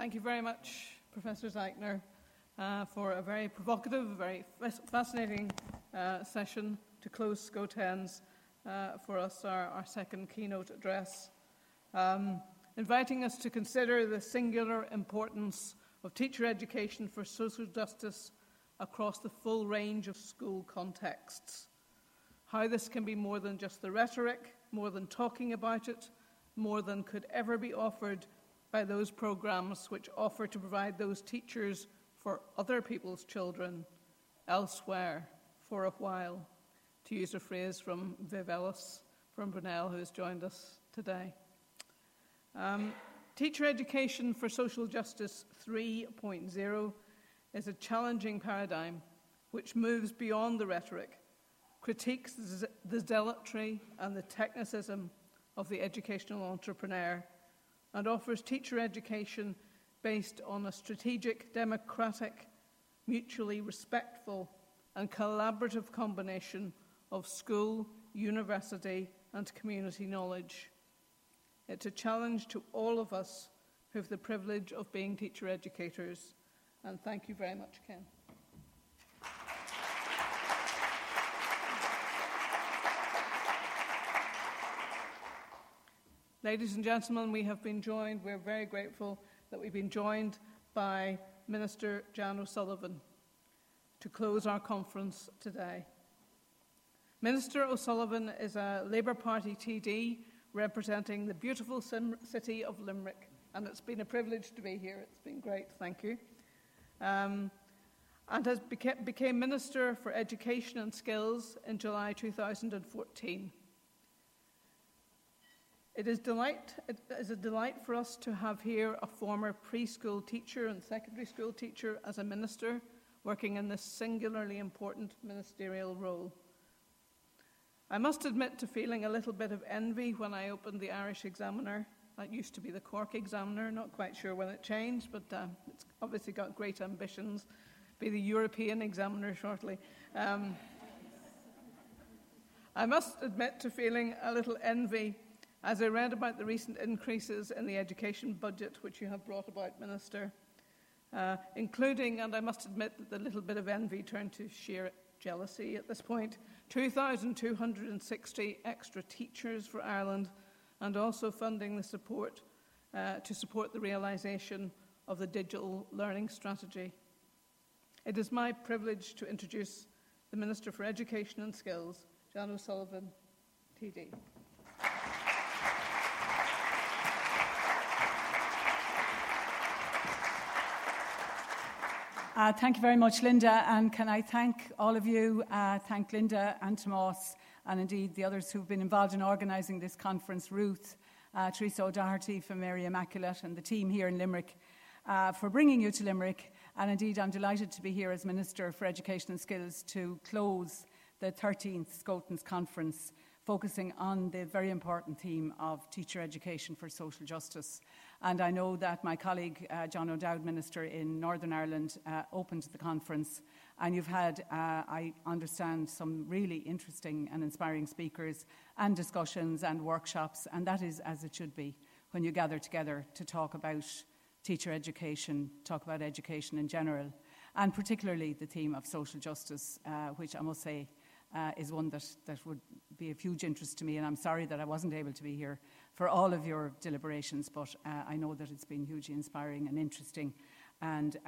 Thank you very much, Professor Zeichner, for a very provocative, very fascinating session to close SCO 10s for us, our second keynote address, inviting us to consider the singular importance of teacher education for social justice across the full range of school contexts. How this can be more than just the rhetoric, more than talking about it, more than could ever be offered by those programs which offer to provide those teachers for other people's children elsewhere for a while, to use a phrase from Viv Ellis from Brunel, who has joined us today. Teacher Education for Social Justice 3.0 is a challenging paradigm which moves beyond the rhetoric, critiques the zealotry and the technicism of the educational entrepreneur, and offers teacher education based on a strategic, democratic, mutually respectful and collaborative combination of school, university and community knowledge. It's a challenge to all of us who have the privilege of being teacher educators. And thank you very much, Ken. Ladies and gentlemen, we're very grateful that we've been joined by Minister Jan O'Sullivan to close our conference today. Minister O'Sullivan is a Labour Party TD representing the beautiful city of Limerick, and it's been a privilege to be here. It's been great, thank you. And became Minister for Education and Skills in July 2014. It is a delight for us to have here a former preschool teacher and secondary school teacher as a minister working in this singularly important ministerial role. I must admit to feeling a little bit of envy when I opened the Irish Examiner. That used to be the Cork Examiner, not quite sure when it changed, but it's obviously got great ambitions. Be the European Examiner shortly. I must admit to feeling a little envy as I read about the recent increases in the education budget which you have brought about, Minister, including, and I must admit that the little bit of envy turned to sheer jealousy at this point, 2,260 extra teachers for Ireland, and also funding the support to support the realisation of the digital learning strategy. It is my privilege to introduce the Minister for Education and Skills, Jan O'Sullivan, TD. Thank you very much, Linda, and can I thank all of you, thank Linda and Tomas, and indeed the others who've been involved in organising this conference, Ruth, Teresa O'Doherty from Mary Immaculate and the team here in Limerick, for bringing you to Limerick. And indeed I'm delighted to be here as Minister for Education and Skills to close the 13th SCO 10s conference, focusing on the very important theme of teacher education for social justice. And I know that my colleague, John O'Dowd, Minister in Northern Ireland, opened the conference. And you've had, I understand, some really interesting and inspiring speakers and discussions and workshops. And that is as it should be when you gather together to talk about teacher education, talk about education in general, and particularly the theme of social justice, which I must say is one that would be of huge interest to me. And I'm sorry that I wasn't able to be here for all of your deliberations, but I know that it's been hugely inspiring and interesting. And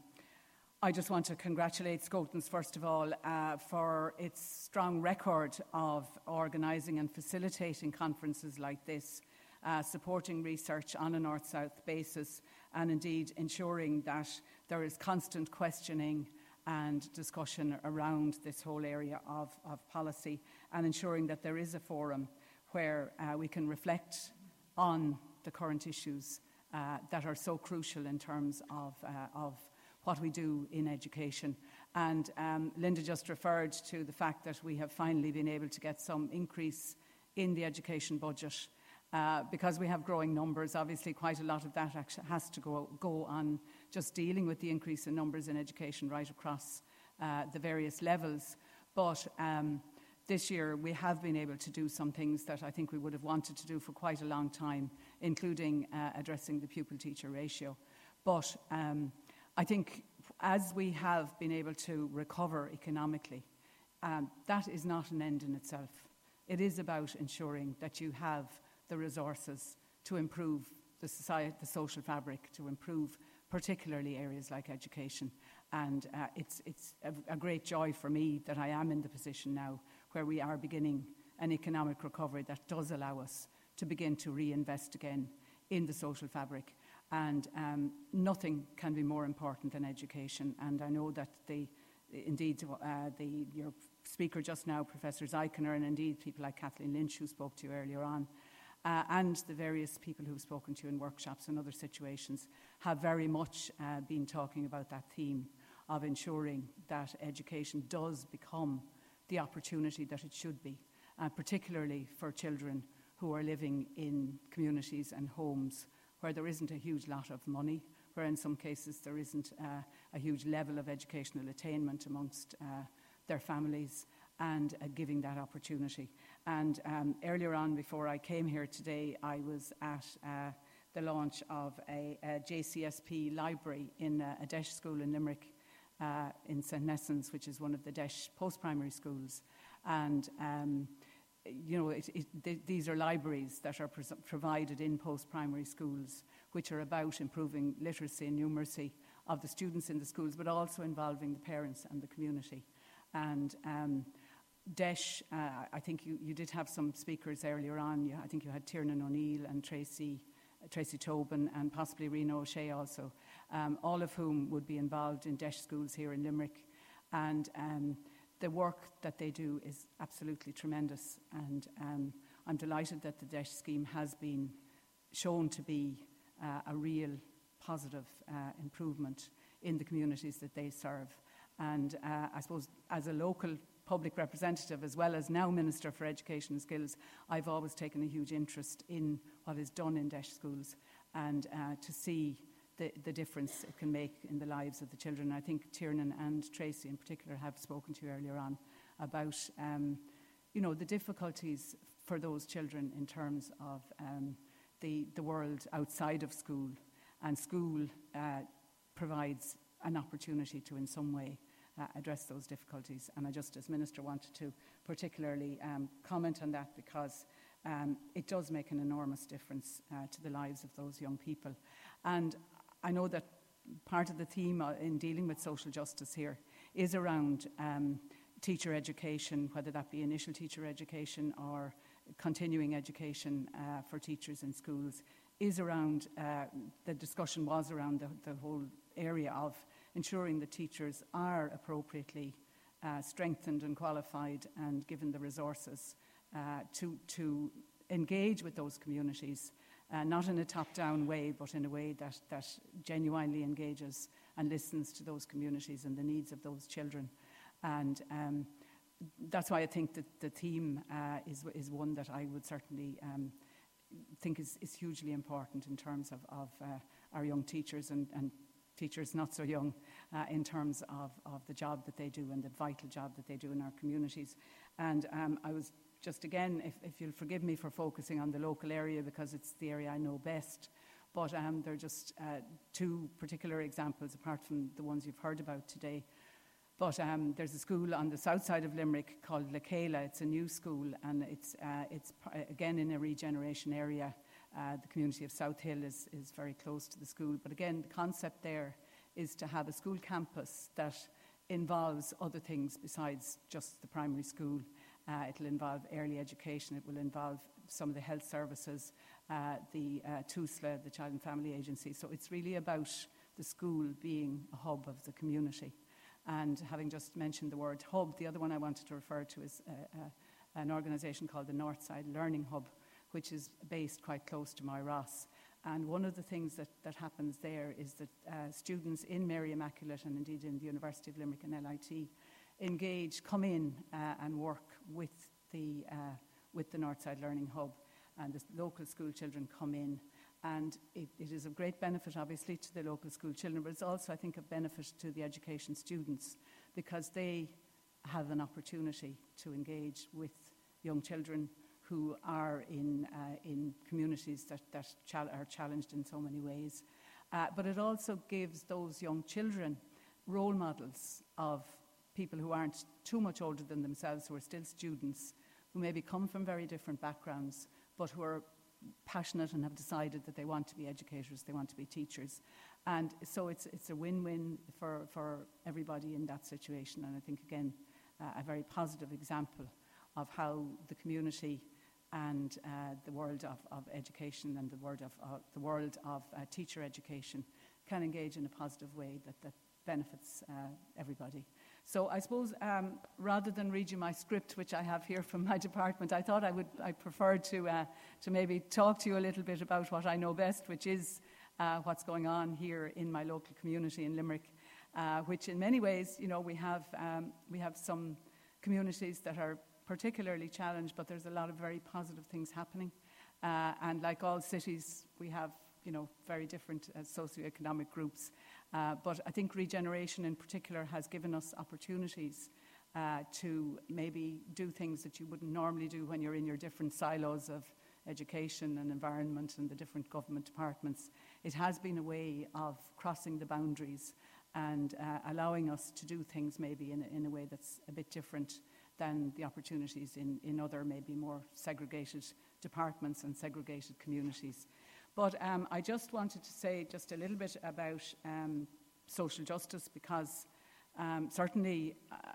I just want to congratulate SCO 10s, first of all, for its strong record of organising and facilitating conferences like this, supporting research on a north-south basis, and indeed ensuring that there is constant questioning and discussion around this whole area of policy, and ensuring that there is a forum where we can reflect on the current issues that are so crucial in terms of what we do in education. And Linda just referred to the fact that we have finally been able to get some increase in the education budget because we have growing numbers. Obviously, quite a lot of that actually has to go on just dealing with the increase in numbers in education right across the various levels. But this year we have been able to do some things that I think we would have wanted to do for quite a long time, including addressing the pupil-teacher ratio. But I think as we have been able to recover economically, that is not an end in itself. It is about ensuring that you have the resources to improve the society, the social fabric, to improve particularly areas like education. And it's a great joy for me that I am in the position now where we are beginning an economic recovery that does allow us to begin to reinvest again in the social fabric. And nothing can be more important than education. And I know that your speaker just now, Professor Zeichner, and indeed people like Kathleen Lynch, who spoke to you earlier on, and the various people who've spoken to you in workshops and other situations, have very much been talking about that theme of ensuring that education does become the opportunity that it should be, particularly for children who are living in communities and homes where there isn't a huge lot of money, where in some cases there isn't a huge level of educational attainment amongst their families, and giving that opportunity. And earlier on, before I came here today, I was at the launch of a JCSP library in a DEIS school in Limerick, in St Nessans, which is one of the DEIS post-primary schools. And these are libraries that are provided in post-primary schools, which are about improving literacy and numeracy of the students in the schools, but also involving the parents and the community. And DEIS, I think you did have some speakers earlier on. I think you had Tiernan O'Neill and Tracy Tobin and possibly Reno O'Shea also, all of whom would be involved in DEIS schools here in Limerick. And the work that they do is absolutely tremendous. And I'm delighted that the DEIS scheme has been shown to be a real positive improvement in the communities that they serve. And I suppose as a local public representative, as well as now Minister for Education and Skills, I've always taken a huge interest in what is done in DEIS schools, and to see the difference it can make in the lives of the children. I think Tiernan and Tracy in particular have spoken to you earlier on about the difficulties for those children in terms of the world outside of school, and school provides an opportunity to in some way address those difficulties. And I just, as Minister, wanted to particularly comment on that, because it does make an enormous difference to the lives of those young people. And I know that part of the theme in dealing with social justice here is around teacher education, whether that be initial teacher education or continuing education for teachers in schools, is around, the discussion was around the whole area of ensuring that teachers are appropriately strengthened and qualified and given the resources to engage with those communities, not in a top-down way, but in a way that genuinely engages and listens to those communities and the needs of those children. And that's why I think that the theme is one that I would certainly think is hugely important in terms of our young teachers and teachers not so young, in terms of the job that they do and the vital job that they do in our communities. And I was just, again, if you'll forgive me for focusing on the local area, because it's the area I know best, but there are just two particular examples apart from the ones you've heard about today. But there's a school on the south side of Limerick called Lakela. It's a new school, and it's again in a regeneration area. The community of South Hill is very close to the school. But again, the concept there is to have a school campus that involves other things besides just the primary school. It'll involve early education. It will involve some of the health services, the TUSLA, the Child and Family Agency. So it's really about the school being a hub of the community. And having just mentioned the word hub, the other one I wanted to refer to is an organisation called the Northside Learning Hub, which is based quite close to Moyross. And one of the things that happens there is that students in Mary Immaculate, and indeed in the University of Limerick and LIT, come in and work with the Northside Learning Hub, and the local school children come in. And it is of great benefit, obviously, to the local school children, but it's also, I think, of benefit to the education students, because they have an opportunity to engage with young children who are in communities that are challenged in so many ways. But it also gives those young children role models of people who aren't too much older than themselves, who are still students, who maybe come from very different backgrounds, but who are passionate and have decided that they want to be educators, they want to be teachers. And so it's a win-win for everybody in that situation. And I think, again, a very positive example of how the community and the world of education and the world of teacher education can engage in a positive way that benefits everybody. So I suppose rather than read you my script, which I have here from my department, I thought I preferred to maybe talk to you a little bit about what I know best, which is what's going on here in my local community in Limerick, which in many ways, you know, we have some communities that are particularly challenged, but there's a lot of very positive things happening. And like all cities, we have, you know, very different socioeconomic groups. But I think regeneration in particular has given us opportunities to maybe do things that you wouldn't normally do when you're in your different silos of education and environment and the different government departments. It has been a way of crossing the boundaries and allowing us to do things maybe in a way that's a bit different than the opportunities in other maybe more segregated departments and segregated communities. But I just wanted to say just a little bit about social justice, because certainly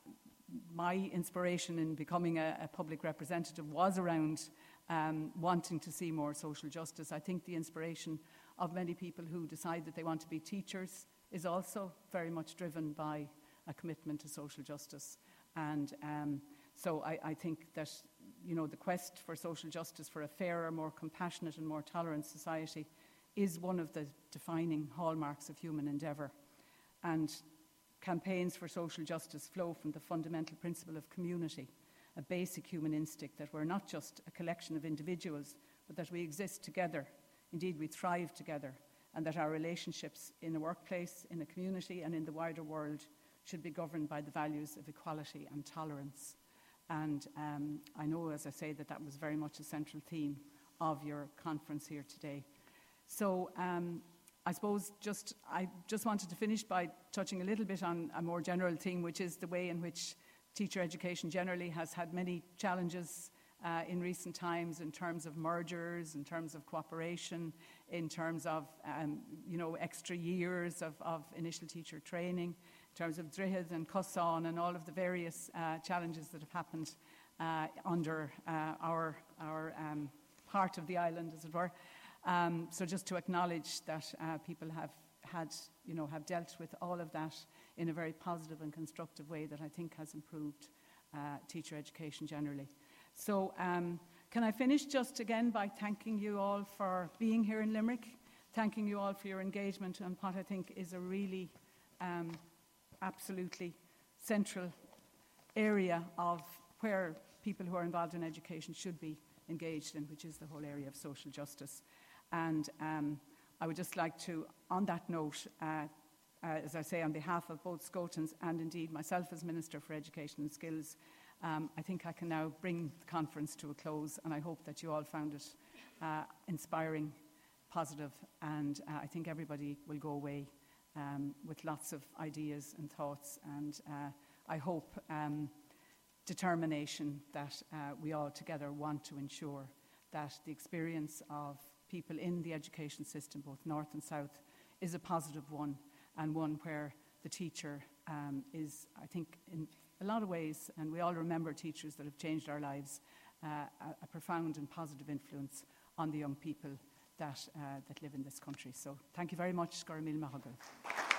my inspiration in becoming a public representative was around wanting to see more social justice. I think the inspiration of many people who decide that they want to be teachers is also very much driven by a commitment to social justice. And so I think that, you know, the quest for social justice, for a fairer, more compassionate and more tolerant society is one of the defining hallmarks of human endeavour. And campaigns for social justice flow from the fundamental principle of community, a basic human instinct that we're not just a collection of individuals, but that we exist together. Indeed, we thrive together, and that our relationships in the workplace, in the community and in the wider world should be governed by the values of equality and tolerance. And I know, as I say, that was very much a central theme of your conference here today. So I suppose I just wanted to finish by touching a little bit on a more general theme, which is the way in which teacher education generally has had many challenges in recent times, in terms of mergers, in terms of cooperation, in terms of you know, extra years of initial teacher training, in terms of Droichead and Cosán and all of the various challenges that have happened under our part of the island, as it were. So just to acknowledge that people have dealt with all of that in a very positive and constructive way that I think has improved teacher education generally. So can I finish just again by thanking you all for being here in Limerick, thanking you all for your engagement on what I think is a really absolutely central area of where people who are involved in education should be engaged in, which is the whole area of social justice. And I would just like to, on that note, as I say, on behalf of both Scotans and indeed myself as Minister for Education and Skills, I think I can now bring the conference to a close, and I hope that you all found it inspiring, positive, and I think everybody will go away with lots of ideas and thoughts, and I hope determination that we all together want to ensure that the experience of people in the education system, both north and south, is a positive one, and one where the teacher is, I think, in a lot of ways, and we all remember teachers that have changed our lives, a profound and positive influence on the young people that live in this country. So thank you very much. Scar Mil Mahogany.